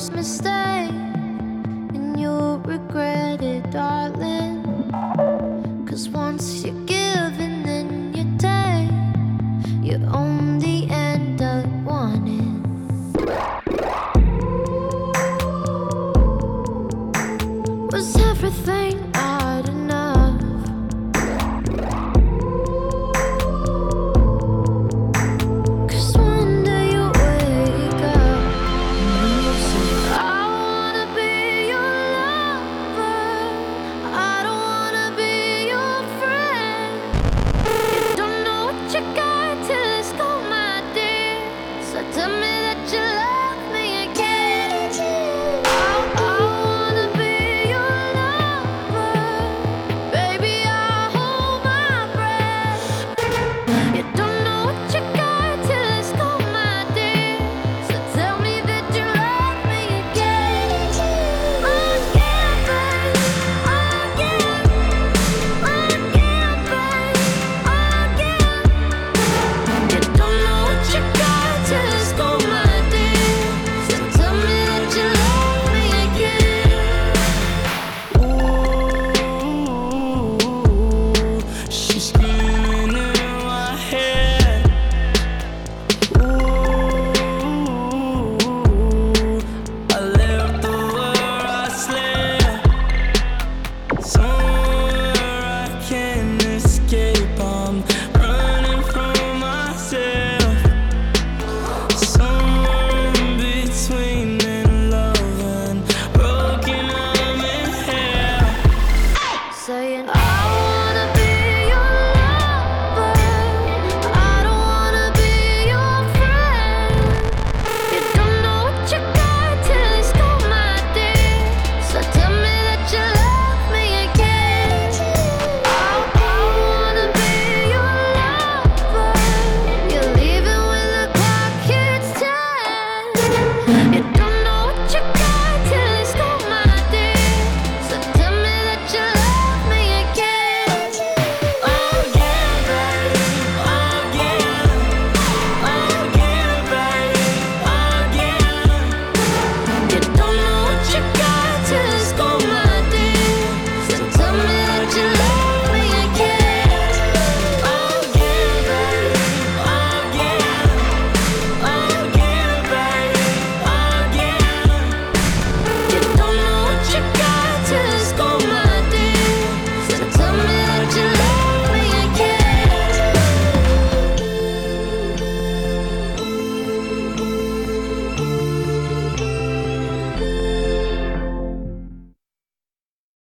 first mistake, and you'll regret it, darling. 'Cause once you give and then you take, you only end up wanting. Was everything not enough? 'Cause one day you wake up and you say, I wanna be your lover, I don't wanna be your friend. You don't know what you got till it's gone, my dear. So tell me that you love me again. I wanna be your lover, baby, I hold my breath. You don't know what you got till it's gone, my dear. So tell me that you love me again. Again, babe. Again. Again, babe. Again. You don't know what you got till it's gone, my dear. So tell me that you love me again. Ooh, she's screaming in my head. Ooh, I left the where I slept, somewhere I can't escape. I'm running from myself, somewhere in between in love and broken. I'm in hell. Saying